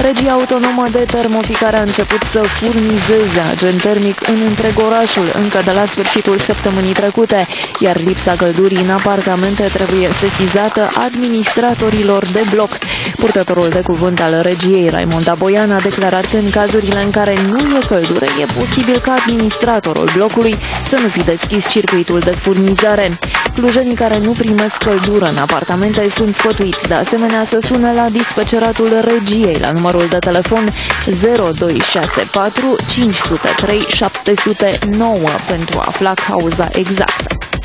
Regia autonomă de termoficare a început să furnizeze agent termic în întreg orașul încă de la sfârșitul săptămânii trecute, iar lipsa căldurii în apartamente trebuie sesizată administratorilor de bloc. Purtătorul de cuvânt al regiei, Raimond Aboian, a declarat că în cazurile în care nu e căldură, e posibil ca administratorul blocului să nu fi deschis circuitul de furnizare. Clujenii care nu primesc căldură în apartamente sunt sfătuiți de asemenea să sune la dispeceratul regiei la numărul de telefon 0264 503 709 pentru a afla cauza exactă.